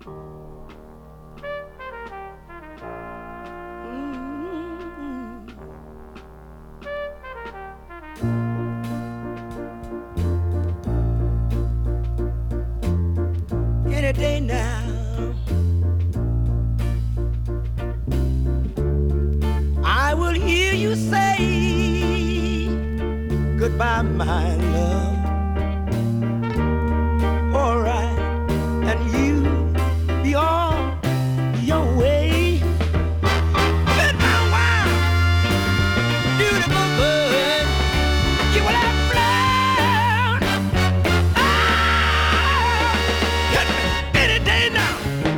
Any day now, I will hear you say goodbye, my love. All right, and you be on your way. Goodbye, wild, beautiful bird, you will have flown. Any day now,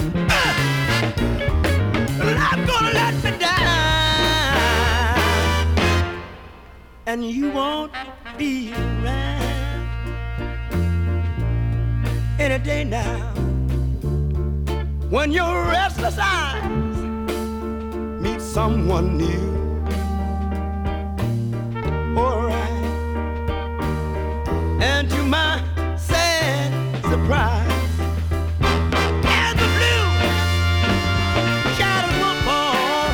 life's gonna let me down, and you won't be around. Any day now, when your restless eyes meet someone new. Alright, and to my sad surprise, as the blue shadows will fall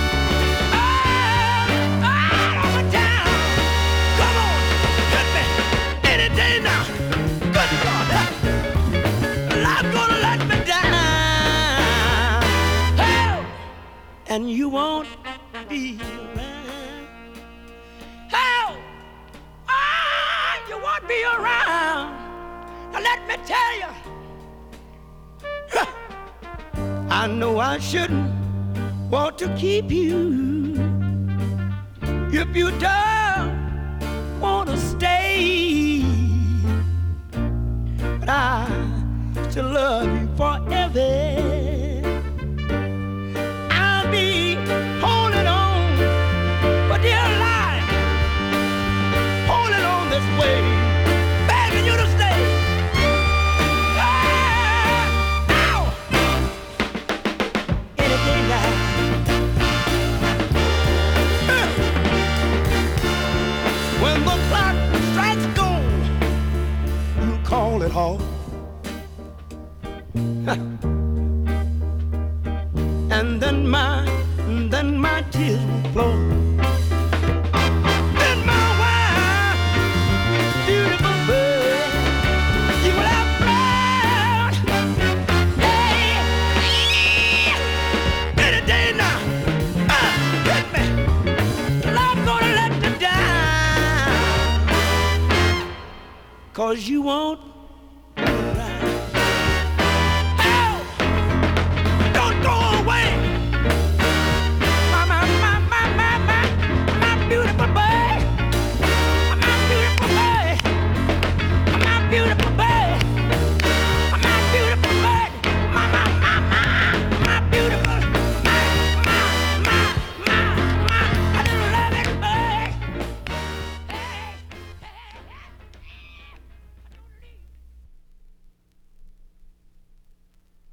all over town. Come on, hit me any day now. Good Lord, life's gonna let me down. Oh, and you won't be around. Oh, you won't be around. Now let me tell you, I know I shouldn't want to keep you if you don't want to stay, but I still love you forever. I'll be holding on for dear life, holding on this way, begging you to stay. Ow! Any day now. When the clock strikes gold, you call it off. And then my tears will flow. Then my wild, beautiful bird, you will have flown. Hey, any day now, hit me. Life's gonna let me down, 'cause you won't